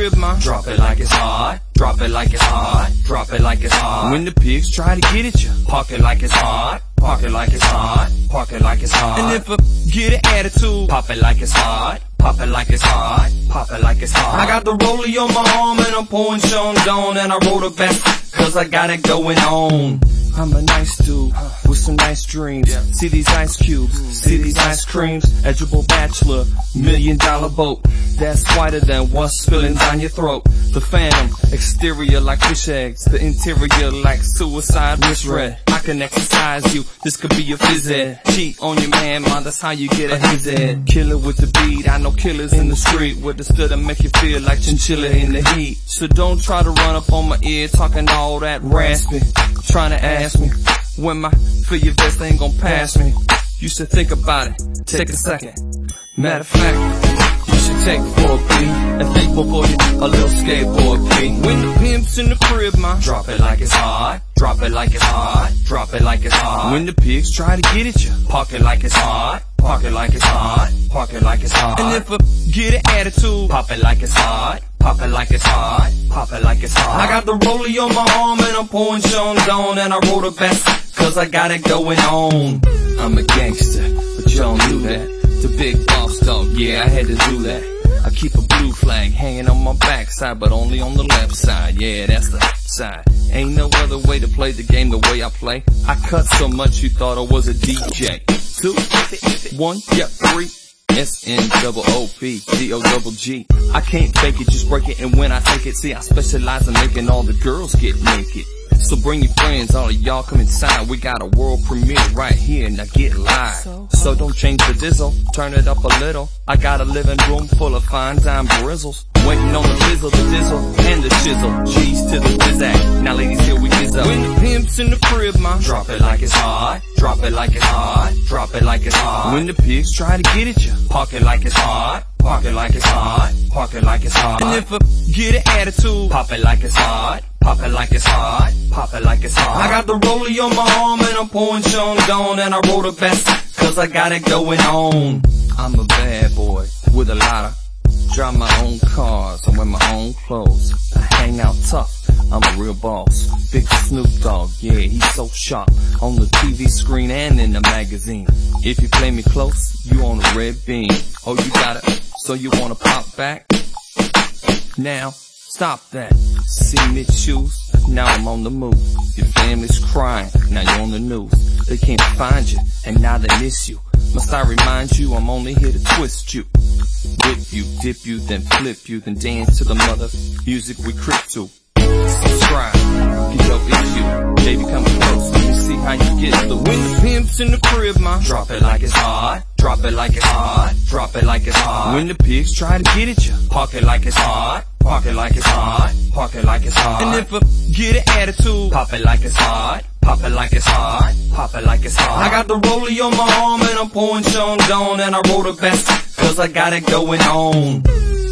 crib, ma. Drop it like it's hot. Drop it like it's hot. Drop it like it's hot. When the pigs try to get at you, Park it like it's hot. Park it like it's hot. Park it like it's hot. and if I get an attitude, Pop it like it's hot. Pop it like it's hot. Pop it like it's hot. I got the rollie on my arm and I'm pouring Sean Dawn, and I wrote a back cause I got it going on. I'm a nice dude with some nice dreams. See these ice cubes, see these ice creams. Eligible bachelor, $1 million boat that's whiter than what's spilling down your throat. The Phantom, exterior like fish eggs, the interior like suicide wish red. I can exercise you, this could be a phys ed. Cheat on your man, that's how you get a his head. Killer with the beat, I know killers in the street with the stuff that make you feel like chinchilla in the heat. So don't try to run up on my ear talking all that raspy, trying to ask me when my feel your best ain't gon' pass me. You should think about it, take a second. Matter of fact, you should take 4B and think before you a little skateboard B. When the pimp's in the crib, ma, Drop it like it's hot. Drop it like it's hot. Drop it like it's hot. when the pigs try to get at you, Park it like it's hot. Park it like it's hot. Park it like it's hot. and if I get an attitude, Pop it like it's hot. Pop it like it's hot. Pop it like it's hot. I got the rollie on my arm and I'm pouring Sean Dawn, and I wrote a back cause I got it going on. I'm a gangster, but y'all knew that. The big boss dog, yeah, I had to do that. I keep a blue flag hanging on my backside, but only on the left side. Yeah, that's the side. Ain't no other way to play the game the way I play. I cut so much you thought I was a DJ. 2, 1, yep, 3. SNOOPDOGG. I can't fake it, just break it, and when I take it, see I specialize in making all the girls get naked. So bring your friends, all of y'all come inside. We got a world premiere right here, now get live. So don't change the dizzle, turn it up a little. I got a living room full of fine dime brizzles, waiting on the fizzle, the dizzle, and the shizzle. Cheese to the bizac, now ladies here we gizzo. When the pimp's in the crib, ma, Drop it like it's hot. Drop it like it's hot. Drop it like it's hot. when the pigs try to get at you, Park it like it's hot. Park it like it's hot. Park it like it's hot. and if I get an attitude, Pop it like it's hot. Pop it like it's hot. Pop it like it's hot. I got the rollie on my arm and I'm pouring Sean Dawn, and I wrote a best cause I got it going on. I'm a bad boy with a lot of drive my own cars, I wear my own clothes, I hang out tough, I'm a real boss. Big Snoop Dogg, yeah, he's so sharp on the TV screen and in the magazine. If you play me close, you on a red beam. Oh, you got it, so you wanna pop back? Now stop that. See me shoes, now I'm on the move. Your family's crying, now you're on the news. They can't find you, and now they miss you. Must I remind you, I'm only here to twist you. Whip you, dip you, then flip you, then dance to the mother music we crip to. Subscribe, get your issue. Baby, come close, let me see how you get the when the pimp's in the crib, ma. Drop it like it's hot. Drop it like it's hot. Drop it like it's hot. When the pigs try to get at you, Park it like it's hot. Park it like it's hot. Park it like it's hot. and if I get an attitude, Pop it like it's hot. Pop it like it's hot. Pop it like it's hot. I got the rollie on my arm and I'm pouring Sean Dawn, and I wrote a best cause I got it going on.